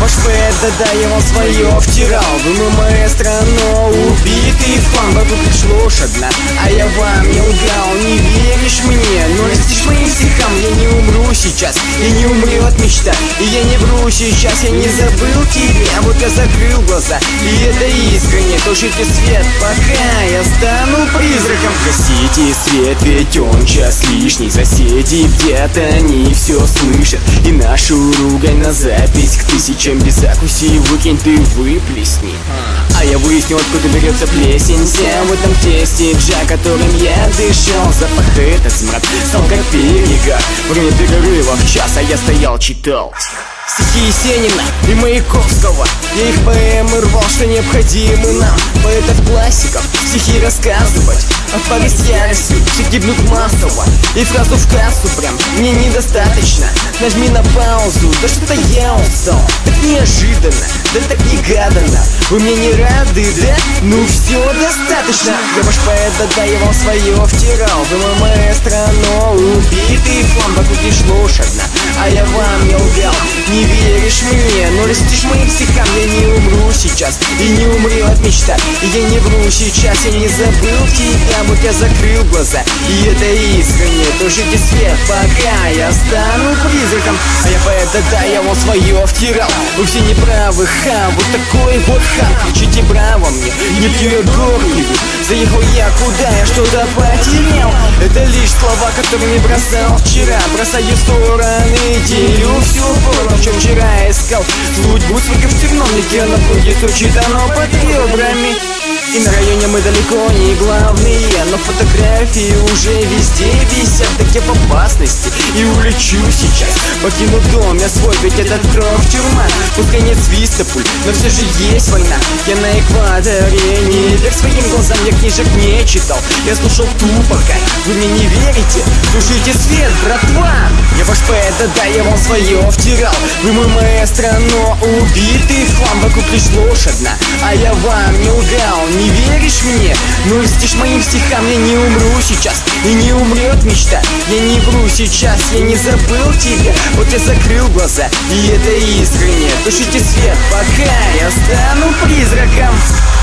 ваш поэт, да-да, я вам свое втирал. Вы моя страна, убитый фан. Вокруг лишь ложь одна, а я вам не лгал. Не веришь мне, но льстишь моим стихам. Я не умру сейчас, и не умрет мечта. И я не вру сейчас, я не забыл тебя. Вот я закрыл глаза, и это искренне. Тушите свет, пока я стану призраком. Гасите свет, ведь он час лишний. Соседи где-то не все слышат. И нашу ругань на запись к тысячам без закуси выкинь, ты выплесни. А я выясню, откуда берется плесень. Вся в этом тесте, джа, которым я дышал. Запах этот смрад стал как перегар. Время перерывов час, а я стоял, читал стихи Есенина и Маяковского. Я их поэмы рвал, что необходимы нам, поэтов-классиков, стихи рассказывать. А в паре с яростью все гибнут массово. И фразу в кассу прям мне недостаточно. Нажми на паузу, да что-то я устал. Так неожиданно, да так негаданно. Вы мне не рады, да? Ну все, достаточно. Я ваш поэт, да-да, я вам свое втирал. Вы моя страна, убитый флам. Вокруг лишь ложь одна, а я вам не лгал. Не веришь мне, но льстишь моим стихам. Я не умру сейчас, и не умрет мечта. И я не вру сейчас, я не забыл тебя. Вот я закрыл глаза, и это искренне. Тушите свет, пока я стану призраком. А я поэт, да-да, я вам свое втирал. Вы все неправы, хам, вот такой вот хам. Кричите браво мне, не пью я горький. Заехал я куда, я что-то потерял. Это лишь слова, которые бросал вчера. Бросаю в стороны, делю всю пору. Чем вчера искал судьбу свою в терном веке. На пути стучит оно под ребрами. И на районе мы далеко не главные, но фотографии уже везде висят. Так я в опасности и улечу сейчас. Покину дом я свой, ведь этот кровь тюрьма. Пускай нет свиста пуль, но все же есть война. Я на экваторе, не верь своим глазам. Я книжек не читал, я слушал Тупака. Вы мне не верите? Тушите свет, братва. Я ваш поэт, да-да, я вам свое втирал. Вы моя страна, убитый хлам. Вокруг лишь ложь одна, а я вам не лгал. Не веришь мне? Ну льстишь моим стихам. Я не умру сейчас, и не умрет мечта. Я не вру сейчас, я не забыл тебя. Вот я закрыл глаза, и это искренне. Тушите свет, пока я стану призраком.